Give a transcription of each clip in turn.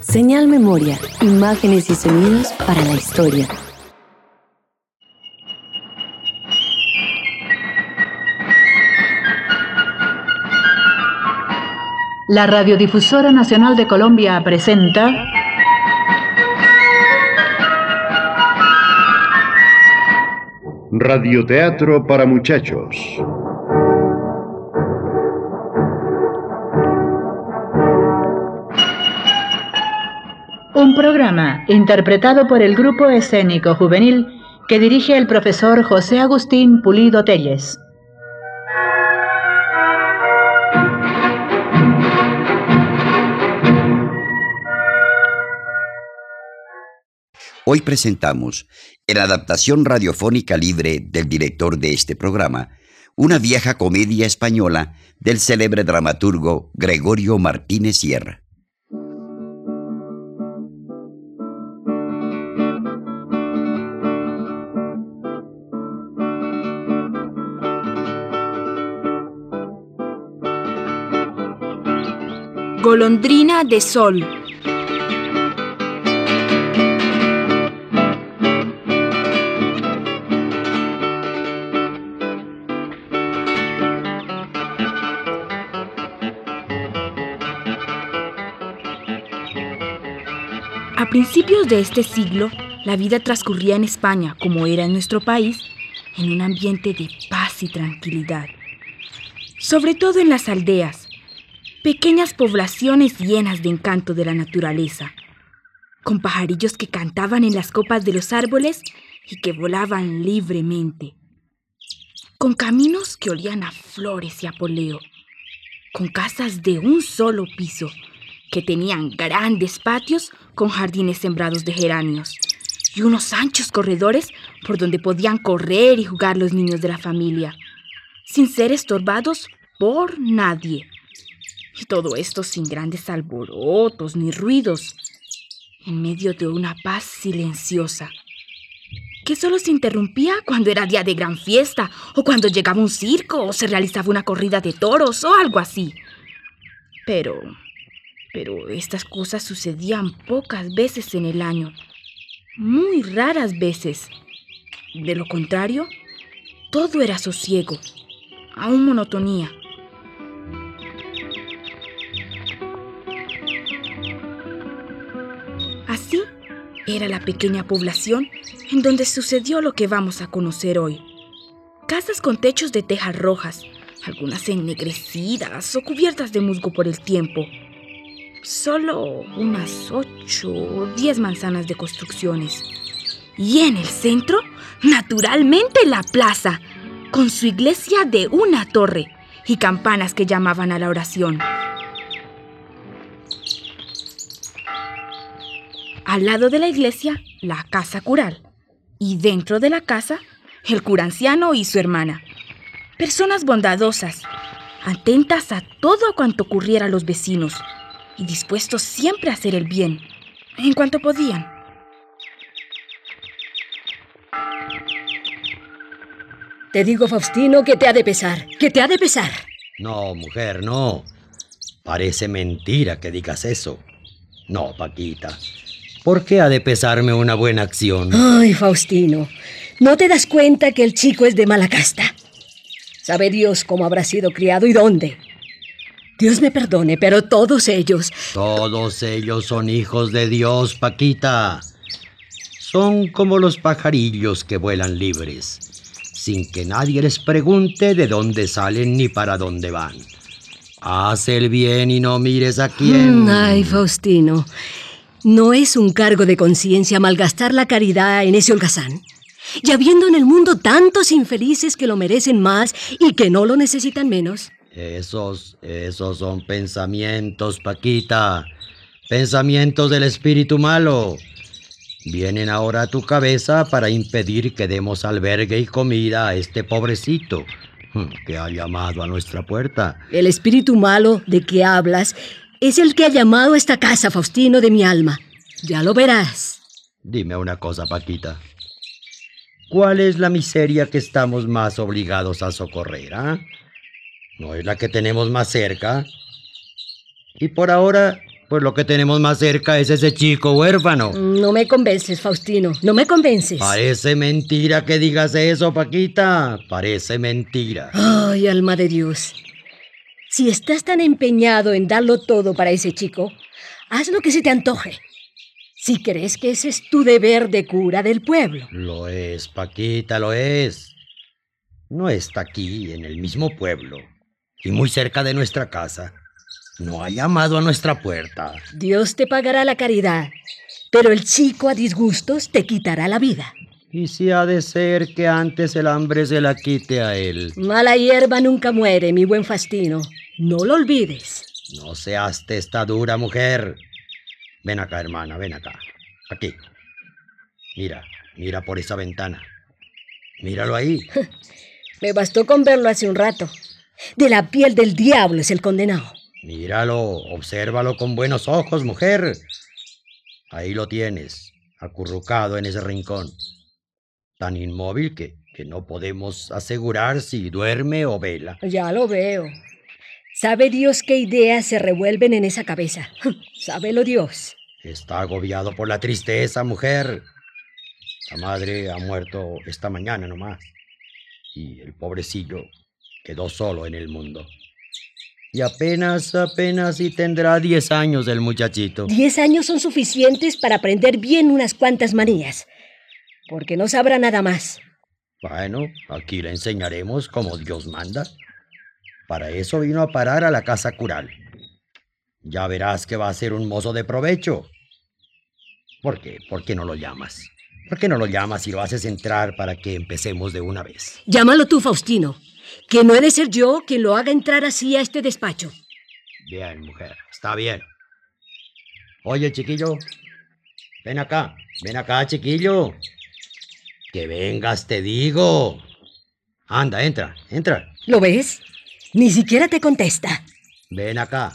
Señal Memoria, imágenes y sonidos para la historia. La Radiodifusora Nacional de Colombia presenta Radioteatro para muchachos. un programa interpretado por el Grupo Escénico Juvenil que dirige el profesor José Agustín Pulido Telles. Hoy presentamos, en adaptación radiofónica libre del director de este programa, una vieja comedia española del célebre dramaturgo Gregorio Martínez Sierra. Golondrina de sol. A principios de este siglo, la vida transcurría en España, como era en nuestro país, en un ambiente de paz y tranquilidad. Sobre todo en las aldeas, pequeñas poblaciones llenas de encanto de la naturaleza, con pajarillos que cantaban en las copas de los árboles y que volaban libremente, con caminos que olían a flores y a poleo, con casas de un solo piso que tenían grandes patios con jardines sembrados de geranios y unos anchos corredores por donde podían correr y jugar los niños de la familia, sin ser estorbados por nadie. Y todo esto sin grandes alborotos ni ruidos, en medio de una paz silenciosa, que solo se interrumpía cuando era día de gran fiesta, o cuando llegaba un circo, o se realizaba una corrida de toros, o algo así. Pero estas cosas sucedían pocas veces en el año, muy raras veces. De lo contrario, todo era sosiego, aún monotonía. Así era la pequeña población en donde sucedió lo que vamos a conocer hoy. Casas con techos de tejas rojas, algunas ennegrecidas o cubiertas de musgo por el tiempo. Solo unas 8 o 10 manzanas de construcciones. Y en el centro, naturalmente, la plaza, con su iglesia de una torre y campanas que llamaban a la oración. Al lado de la iglesia, la casa cural. Y dentro de la casa, el cura anciano y su hermana. Personas bondadosas, atentas a todo cuanto ocurriera a los vecinos y dispuestos siempre a hacer el bien, en cuanto podían. Te digo, Faustino, que te ha de pesar, que te ha de pesar. No, mujer, no. Parece mentira que digas eso. No, Paquita. ¿Por qué ha de pesarme una buena acción? Ay, Faustino, ¿no te das cuenta que el chico es de mala casta? Sabe Dios cómo habrá sido criado y dónde. Dios me perdone, pero todos ellos... Todos ellos son hijos de Dios, Paquita. Son como los pajarillos que vuelan libres, sin que nadie les pregunte de dónde salen ni para dónde van. Haz el bien y no mires a quién. Ay, Faustino, ¿no es un cargo de conciencia malgastar la caridad en ese holgazán? Y habiendo en el mundo tantos infelices que lo merecen más y que no lo necesitan menos. Esos son pensamientos, Paquita. Pensamientos del espíritu malo. Vienen ahora a tu cabeza para impedir que demos albergue y comida a este pobrecito que ha llamado a nuestra puerta. El espíritu malo de que hablas es el que ha llamado a esta casa, Faustino, de mi alma. Ya lo verás. Dime una cosa, Paquita. ¿Cuál es la miseria que estamos más obligados a socorrer, ¿No es la que tenemos más cerca? Y por ahora Pues lo que tenemos más cerca es ese chico huérfano. No me convences, Faustino, no me convences. Parece mentira que digas eso, Paquita. Parece mentira. Ay, alma de Dios. Si estás tan empeñado en darlo todo para ese chico, haz lo que se te antoje. Si crees que ese es tu deber de cura del pueblo. Lo es, Paquita, lo es. No está aquí, en el mismo pueblo, y muy cerca de nuestra casa. No ha llamado a nuestra puerta. Dios te pagará la caridad, pero el chico a disgustos te quitará la vida. Y si ha de ser que antes el hambre se la quite a él. Mala hierba nunca muere, mi buen Faustino. No lo olvides. No seas testadura, mujer. Ven acá, hermana, ven acá. Aquí. Mira, mira por esa ventana. Míralo ahí. Me bastó con verlo hace un rato. De la piel del diablo es el condenado. Míralo, obsérvalo con buenos ojos, mujer. Ahí lo tienes, acurrucado en ese rincón. Tan inmóvil que no podemos asegurar si duerme o vela. Ya lo veo. Sabe Dios qué ideas se revuelven en esa cabeza. Sábelo Dios. Está agobiado por la tristeza, mujer. La madre ha muerto esta mañana nomás. Y el pobrecillo quedó solo en el mundo. Y apenas si tendrá 10 años el muchachito. 10 años son suficientes para aprender bien unas cuantas manías, porque no sabrá nada más. Bueno, aquí le enseñaremos como Dios manda. Para eso vino a parar a la casa cural. Ya verás que va a ser un mozo de provecho. ¿Por qué? ¿Por qué no lo llamas? ¿Por qué no lo llamas y lo haces entrar para que empecemos de una vez? Llámalo tú, Faustino, que no he de ser yo quien lo haga entrar así a este despacho. Bien, mujer, está bien. Oye, chiquillo, ven acá, chiquillo. Que vengas, te digo. Anda, entra. ¿Lo ves? Ni siquiera te contesta. Ven acá.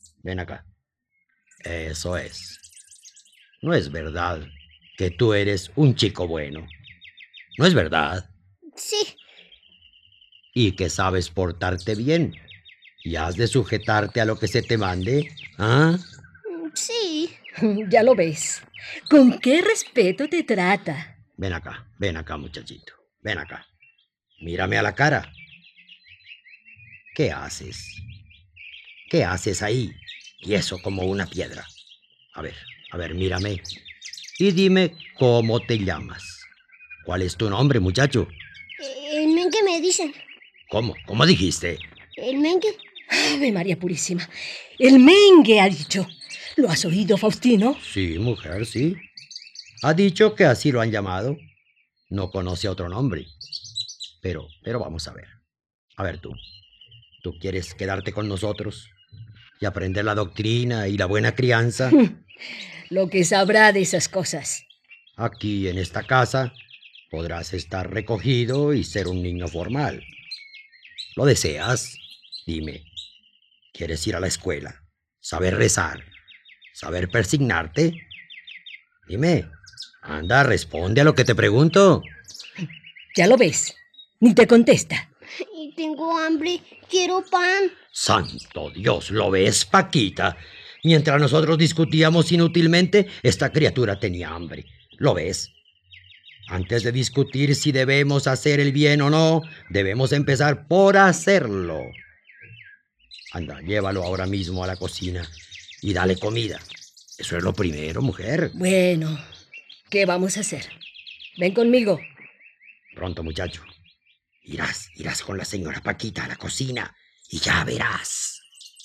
Eso es. No es verdad que tú eres un chico bueno. ¿No es verdad? Sí. Y que sabes portarte bien. Y has de sujetarte a lo que se te mande. ¿Ah? Sí. Ya lo ves. ¿Con qué respeto te trata? Ven acá, muchachito. Ven acá. Mírame a la cara. ¿Qué haces? ¿Qué haces ahí? Y eso como una piedra. A ver, mírame. Y dime cómo te llamas. ¿Cuál es tu nombre, muchacho? El Mengue me dicen. ¿Cómo? ¿Cómo dijiste? El Mengue. Ave María Purísima. El Mengue ha dicho. ¿Lo has oído, Faustino? Sí, mujer, sí. Ha dicho que así lo han llamado. No conoce otro nombre. Pero vamos a ver. A ver tú. ¿Tú quieres quedarte con nosotros y aprender la doctrina y la buena crianza? Lo que sabrá de esas cosas. Aquí en esta casa podrás estar recogido y ser un niño formal. ¿Lo deseas? Dime. ¿Quieres ir a la escuela? ¿Saber rezar? ¿Saber persignarte? Dime. Anda, responde a lo que te pregunto. Ya lo ves. Ni te contesta. Y tengo hambre. Quiero pan. Santo Dios, ¿lo ves, Paquita? Mientras nosotros discutíamos inútilmente, esta criatura tenía hambre. ¿Lo ves? Antes de discutir si debemos hacer el bien o no, debemos empezar por hacerlo. Anda, llévalo ahora mismo a la cocina y dale comida. Eso es lo primero, mujer. Bueno, ¿qué vamos a hacer? Ven conmigo. Pronto, muchacho. Irás con la señora Paquita a la cocina y ya verás.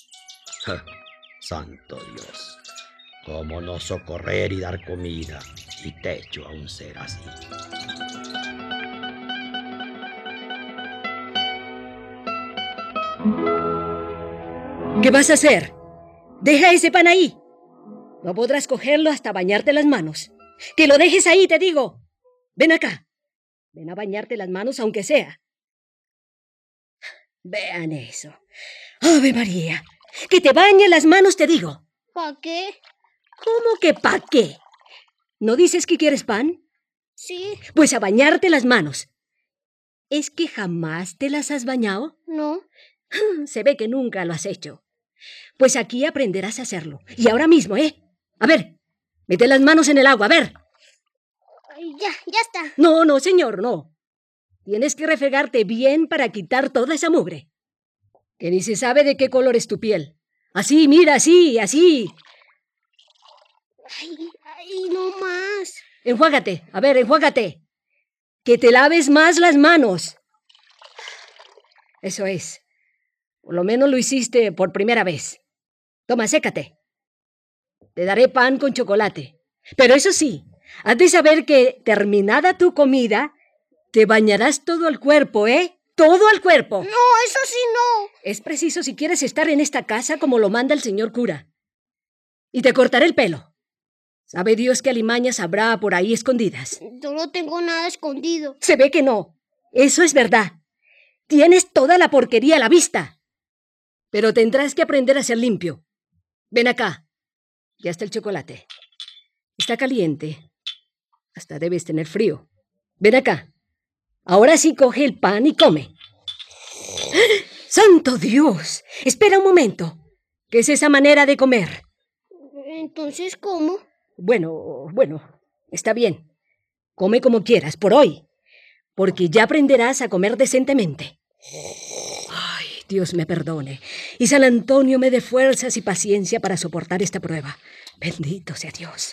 Santo Dios, cómo no socorrer y dar comida y techo a un ser así. ¿Qué vas a hacer? Deja ese pan ahí. No podrás cogerlo hasta bañarte las manos. ¡Que lo dejes ahí, te digo! Ven acá. Ven a bañarte las manos aunque sea. Vean eso. ¡Ave María! ¡Que te bañe las manos, te digo! ¿Para qué? ¿Cómo que pa' qué? ¿No dices que quieres pan? Sí. Pues a bañarte las manos. ¿Es que jamás te las has bañado? No. Se ve que nunca lo has hecho. Pues aquí aprenderás a hacerlo. Y ahora mismo, ¿eh? A ver, mete las manos en el agua, a ver. Ya está. No, señor, no. Tienes que refregarte bien para quitar toda esa mugre. Que ni se sabe de qué color es tu piel. Así, mira, así. Ay, no más. Enjuágate, a ver, enjuágate. Que te laves más las manos. Eso es. Por lo menos lo hiciste por primera vez. Toma, sécate. Te daré pan con chocolate. Pero eso sí, has de saber que, terminada tu comida, te bañarás todo el cuerpo, ¿eh? ¡Todo el cuerpo! No, eso sí no. Es preciso si quieres estar en esta casa como lo manda el señor cura. Y te cortaré el pelo. Sabe Dios qué alimañas habrá por ahí escondidas. Yo no tengo nada escondido. Se ve que no. Eso es verdad. Tienes toda la porquería a la vista. Pero tendrás que aprender a ser limpio. Ven acá. Ya está el chocolate. Está caliente. Hasta debes tener frío. Ven acá. Ahora sí coge el pan y come. ¡Santo Dios! Espera un momento. ¿Qué es esa manera de comer? Entonces, ¿cómo? Bueno, está bien. Come como quieras, por hoy. Porque ya aprenderás a comer decentemente. Ay, Dios me perdone. Y San Antonio me dé fuerzas y paciencia para soportar esta prueba. Bendito sea Dios.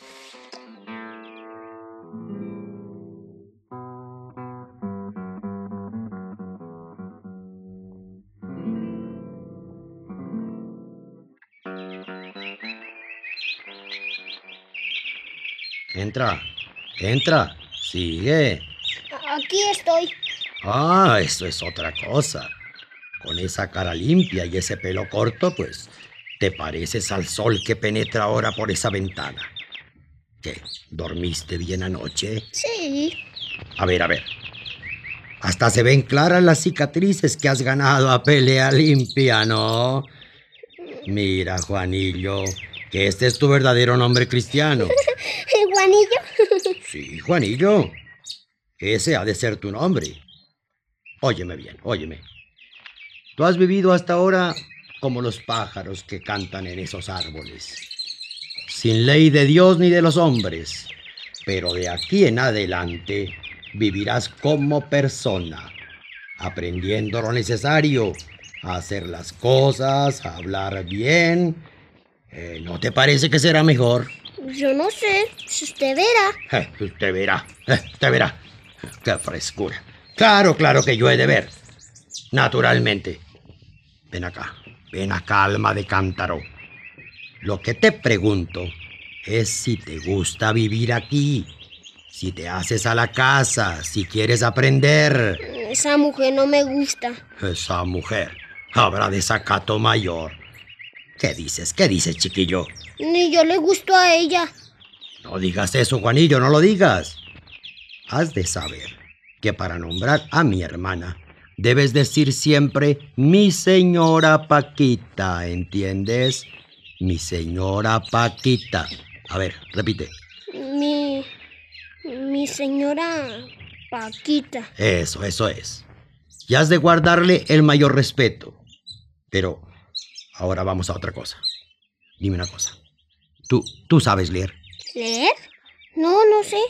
Entra, sigue. Aquí estoy. Ah, eso es otra cosa. Con esa cara limpia y ese pelo corto, pues, te pareces al sol que penetra ahora por esa ventana. ¿Qué? ¿Dormiste bien anoche? Sí. A ver. Hasta se ven claras las cicatrices que has ganado a pelea limpia, ¿no? Mira, Juanillo, que este es tu verdadero nombre cristiano. ¿Juanillo? Sí, Juanillo. Ese ha de ser tu nombre. Óyeme bien, óyeme. Tú has vivido hasta ahora como los pájaros que cantan en esos árboles, sin ley de Dios ni de los hombres. Pero de aquí en adelante vivirás como persona, aprendiendo lo necesario, a hacer las cosas, a hablar bien. ¿No te parece que será mejor? Yo no sé, si usted verá. Usted verá. ¡Qué frescura! Claro que yo he de ver. Naturalmente. Ven acá, alma de cántaro. Lo que te pregunto es si te gusta vivir aquí, si te haces a la casa, si quieres aprender. Esa mujer no me gusta. Esa mujer habrá desacato mayor. ¿Qué dices, chiquillo? Ni yo le gusto a ella. No digas eso, Juanillo, no lo digas. Has de saber que para nombrar a mi hermana debes decir siempre mi señora Paquita, ¿entiendes? Mi señora Paquita. A ver, repite. Mi señora Paquita. Eso es. Y has de guardarle el mayor respeto. Pero ahora vamos a otra cosa. Dime una cosa. ¿Tú sabes leer? ¿Leer? No sé.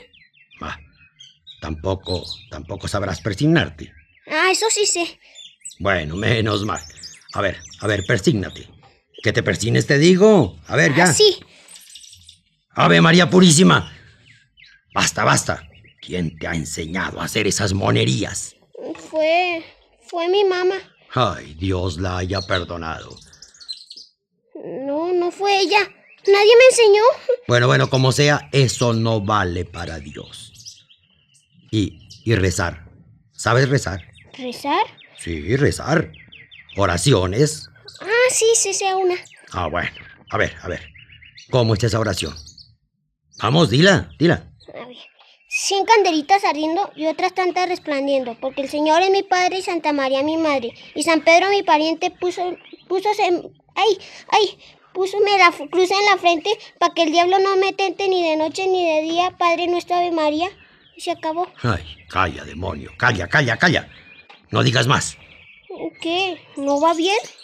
Tampoco sabrás persignarte. Eso sí sé. Bueno, menos mal. A ver, persígnate. Que te persignes, te digo. A ver, ya. Sí. Ave María Purísima. Basta. ¿Quién te ha enseñado a hacer esas monerías? Fue mi mamá. Ay, Dios la haya perdonado. No fue ella. Nadie me enseñó. Bueno, como sea, eso no vale para Dios. Y rezar. ¿Sabes rezar? ¿Rezar? Sí, rezar. Oraciones. Sí sé una. Bueno. A ver. ¿Cómo es esa oración? Vamos, dila. A ver. 100 candelitas ardiendo y otras tantas resplandiendo, porque el Señor es mi Padre y Santa María mi Madre, y San Pedro mi pariente púsome la cruz en la frente para que el diablo no me tente ni de noche ni de día, Padre nuestro, Ave María. Y se acabó. Ay, calla, demonio. Calla. No digas más. ¿Qué? ¿No va bien?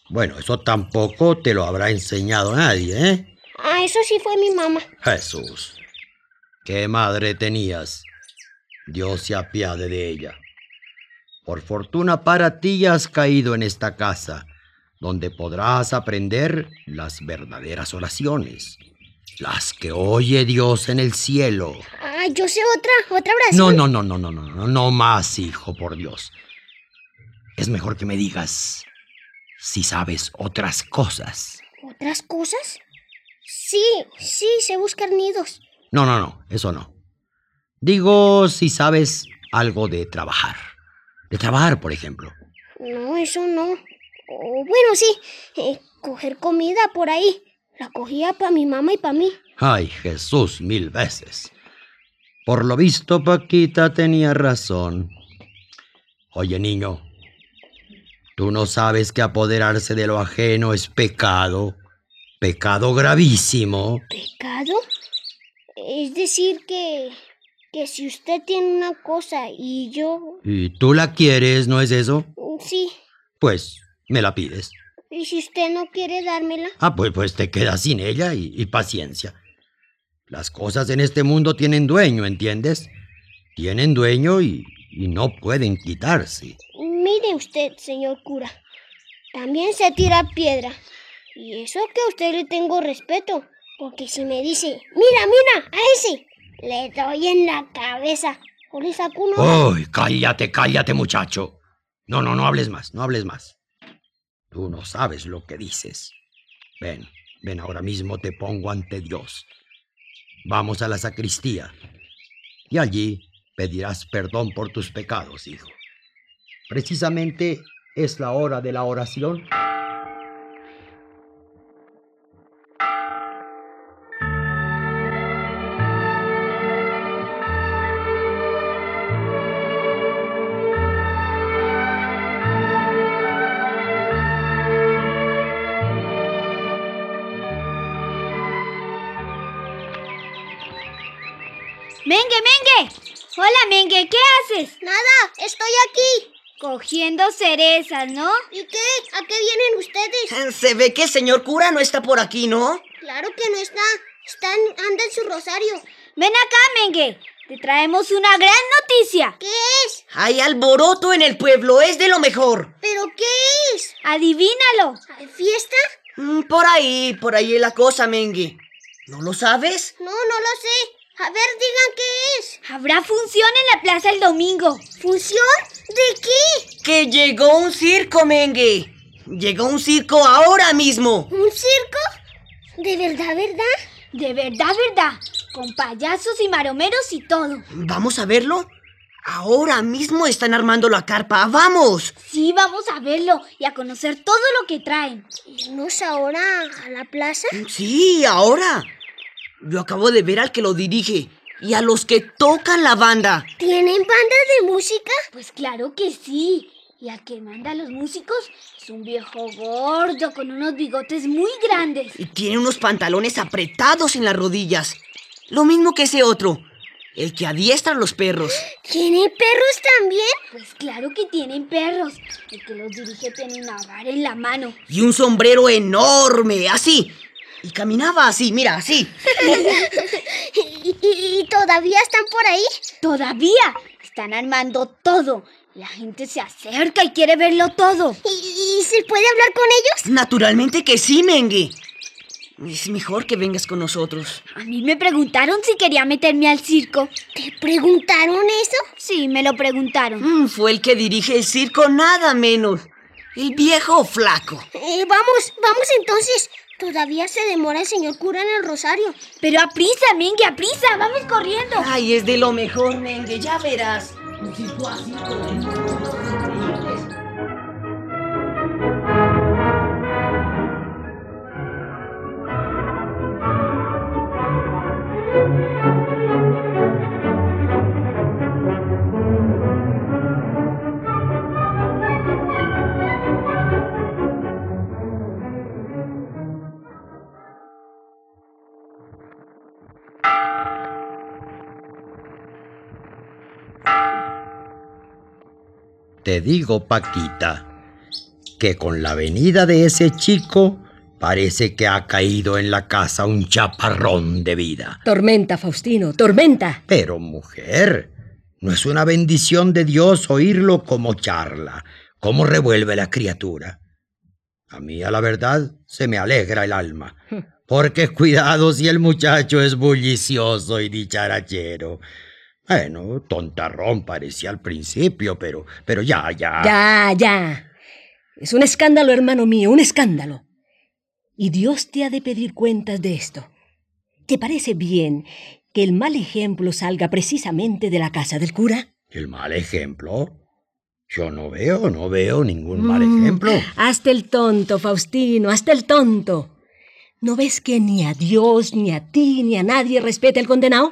Bueno, eso tampoco te lo habrá enseñado nadie, ¿eh? Ah, eso sí fue mi mamá. Jesús, qué madre tenías. Dios se apiade de ella. Por fortuna para ti has caído en esta casa, donde podrás aprender las verdaderas oraciones, las que oye Dios en el cielo. Ah, yo sé otra oración. No más, hijo, por Dios. Es mejor que me digas si sabes otras cosas. ¿Otras cosas? Sí, sé buscar nidos. No, eso no. Digo si sabes algo de trabajar. De trabajar, por ejemplo. No, eso no. Bueno, sí, coger comida por ahí. La cogía para mi mamá y para mí. Ay, Jesús, 1000 veces. Por lo visto, Paquita tenía razón. Oye, niño, ¿tú no sabes que apoderarse de lo ajeno es pecado? Pecado gravísimo. ¿Pecado? Es decir que si usted tiene una cosa y yo... ¿Y tú la quieres, no es eso? Sí. Pues, me la pides. ¿Y si usted no quiere dármela? Ah, pues te quedas sin ella y paciencia. Las cosas en este mundo tienen dueño, ¿entiendes? Tienen dueño y no pueden quitarse. Mire usted, señor cura. También se tira piedra. Y eso que a usted le tengo respeto. Porque si me dice, mira, a ese, le doy en la cabeza. O le saco uno. ¡Ay, cállate, muchacho! No hables más, no hables más. Tú no sabes lo que dices. Ven, ahora mismo te pongo ante Dios. Vamos a la sacristía. Y allí pedirás perdón por tus pecados, hijo. Precisamente es la hora de la oración. ¡Mengue! Hola, Mengue, ¿qué haces? Nada, estoy aquí. Cogiendo cerezas, ¿no? ¿Y qué? ¿A qué vienen ustedes? Se ve que el señor cura no está por aquí, ¿no? Claro que no está. Anda en su rosario. Ven acá, Mengue. Te traemos una gran noticia. ¿Qué es? Hay alboroto en el pueblo, es de lo mejor. ¿Pero qué es? Adivínalo. ¿Hay fiesta? Por ahí es la cosa, Mengue. ¿No lo sabes? No lo sé. A ver, digan qué es. Habrá función en la plaza el domingo. ¿Función? ¿De qué? Que llegó un circo, Mengue. Llegó un circo ahora mismo. ¿Un circo? ¿De verdad? De verdad. Con payasos y maromeros y todo. ¿Vamos a verlo? Ahora mismo están armando la carpa. ¡Vamos! Sí, vamos a verlo y a conocer todo lo que traen. ¿Irnos ahora a la plaza? Sí, ahora. Yo acabo de ver al que lo dirige y a los que tocan la banda. ¿Tienen bandas de música? Pues claro que sí. Y al que manda a los músicos es un viejo gordo con unos bigotes muy grandes. Y tiene unos pantalones apretados en las rodillas. Lo mismo que ese otro, el que adiestra a los perros. ¿Tiene perros también? Pues claro que tienen perros. El que los dirige tiene una vara en la mano. Y un sombrero enorme, así. Y caminaba así, mira, así. ¿Y todavía están por ahí? Todavía. Están armando todo. La gente se acerca y quiere verlo todo. ¿Y se puede hablar con ellos? Naturalmente que sí, Mengue. Es mejor que vengas con nosotros. A mí me preguntaron si quería meterme al circo. ¿Te preguntaron eso? Sí, me lo preguntaron. Fue el que dirige el circo, nada menos. El viejo flaco. Vamos entonces. Todavía se demora el señor cura en el rosario. Pero aprisa, Mengue, aprisa. Vamos corriendo. Ay, es de lo mejor, Mengue, ya verás. Un circo así con Te digo, Paquita, que con la venida de ese chico parece que ha caído en la casa un chaparrón de vida. Tormenta, Faustino, tormenta. Pero, mujer, ¿no es una bendición de Dios oírlo como charla, cómo revuelve la criatura? A mí, a la verdad, se me alegra el alma. Porque cuidado si el muchacho es bullicioso y dicharachero. Bueno, tontarrón parecía al principio, pero ya. Ya. Es un escándalo, hermano mío, un escándalo. Y Dios te ha de pedir cuentas de esto. ¿Te parece bien que el mal ejemplo salga precisamente de la casa del cura? ¿El mal ejemplo? Yo no veo ningún mal ejemplo. Hazte el tonto, Faustino, hazte el tonto. ¿No ves que ni a Dios, ni a ti, ni a nadie respeta el condenado?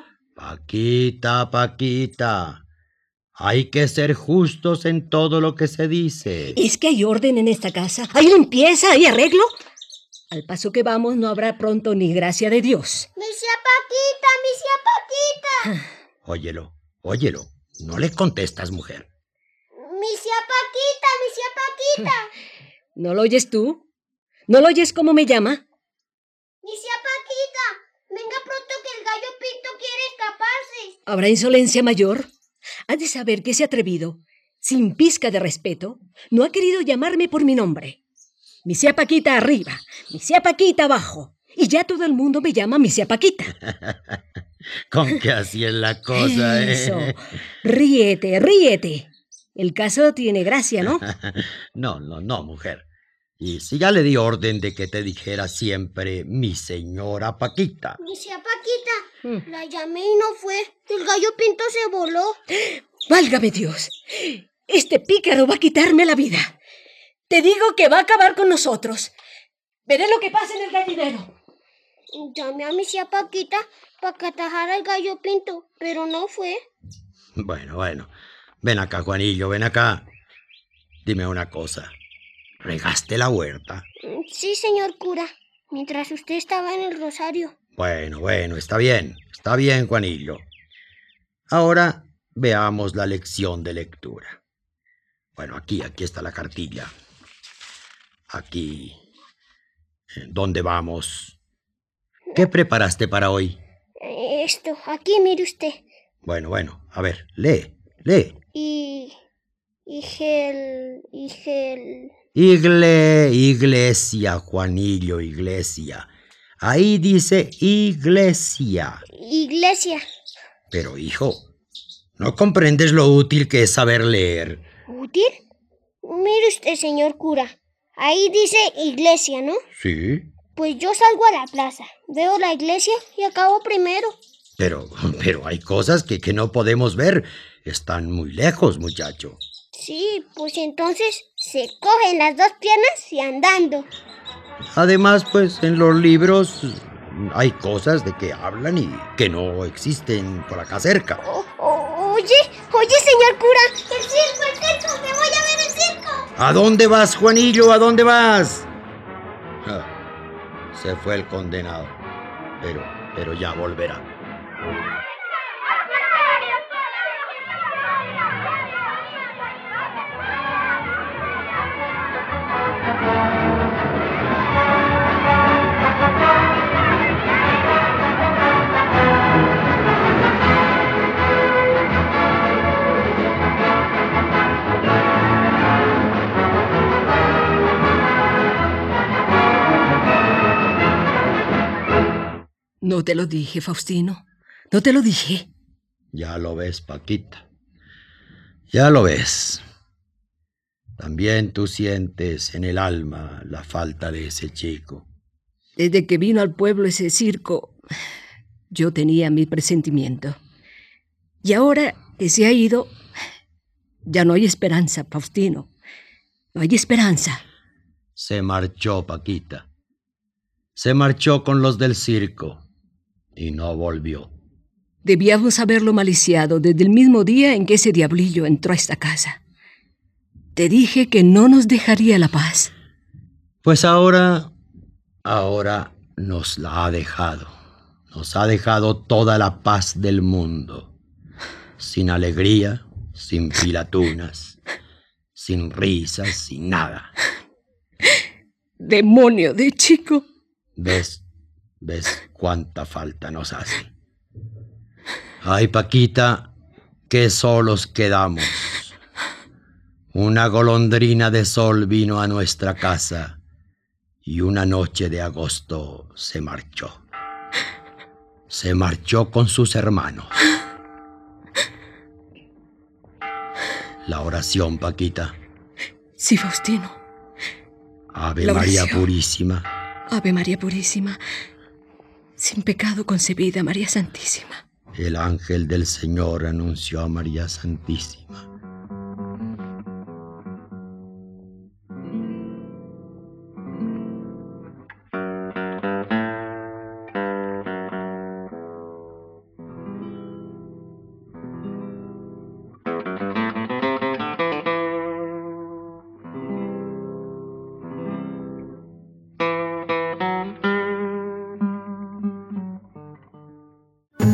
Paquita, hay que ser justos en todo lo que se dice. Es que hay orden en esta casa, hay limpieza, hay arreglo. Al paso que vamos no habrá pronto ni gracia de Dios. ¡Misia Paquita! Óyelo, no le contestas, mujer. ¡Misia Paquita! ¿No lo oyes tú? ¿No lo oyes cómo me llama? ¡Misia Paquita! ¡Venga pronto que el gallo Pinto quiere escaparse! ¿Habrá insolencia mayor? Has de saber que ese atrevido, sin pizca de respeto, no ha querido llamarme por mi nombre. Misia Paquita arriba, Misia Paquita abajo. Y ya todo el mundo me llama Misia Paquita. Con que así es la cosa, Eso. Ríete. El caso tiene gracia, ¿no? No, mujer. Y si ya le di orden de que te dijera siempre mi señora Paquita. Misia Paquita, la llamé y no fue. El gallo Pinto se voló. ¡Válgame Dios! Este pícaro va a quitarme la vida. Te digo que va a acabar con nosotros. Veré lo que pasa en el gallinero. Llamé a Misia Paquita para que atajara al gallo Pinto, pero no fue. Bueno. Ven acá, Juanillo, ven acá. Dime una cosa. ¿Regaste la huerta? Sí, señor cura. Mientras usted estaba en el rosario. Bueno, está bien. Está bien, Juanillo. Ahora veamos la lección de lectura. Bueno, aquí está la cartilla. Aquí. ¿Dónde vamos? ¿Qué preparaste para hoy? Esto, aquí mire usted. Bueno, a ver, lee. Iglesia, Juanillo, iglesia. Ahí dice iglesia. Iglesia. Pero, hijo, ¿no comprendes lo útil que es saber leer? ¿Útil? Mire usted, señor cura. Ahí dice iglesia, ¿no? Sí. Pues yo salgo a la plaza, veo la iglesia y acabo primero. Pero hay cosas que no podemos ver. Están muy lejos, muchacho. Sí, pues entonces se cogen las dos piernas y andando. Además, pues en los libros hay cosas de que hablan y que no existen por acá cerca. Oye, señor cura, el circo, me voy a ver el circo. ¿A dónde vas, Juanillo? ¿A dónde vas? Se fue el condenado, pero ya volverá. No te lo dije, Faustino. No te lo dije. Ya lo ves, Paquita. Ya lo ves. También tú sientes en el alma la falta de ese chico. Desde que vino al pueblo ese circo, yo tenía mi presentimiento. Y ahora que se ha ido, ya no hay esperanza, Faustino. No hay esperanza. Se marchó, Paquita. Se marchó con los del circo y no volvió. Debíamos haberlo maliciado desde el mismo día en que ese diablillo entró a esta casa. Te dije que no nos dejaría la paz. Pues ahora nos la ha dejado. Nos ha dejado toda la paz del mundo. Sin alegría, sin pilatunas, sin risas, sin nada. demonio de chico. ¿Ves cuánta falta nos hace? Ay, Paquita, qué solos quedamos. Una golondrina de sol vino a nuestra casa y una noche de agosto se marchó. Se marchó con sus hermanos. La oración, Paquita. Sí, Faustino. Ave María Purísima. Ave María Purísima. Sin pecado concebida, María Santísima. El ángel del Señor anunció a María Santísima.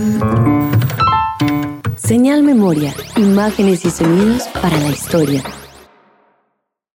Señal Memoria, imágenes y sonidos para la historia.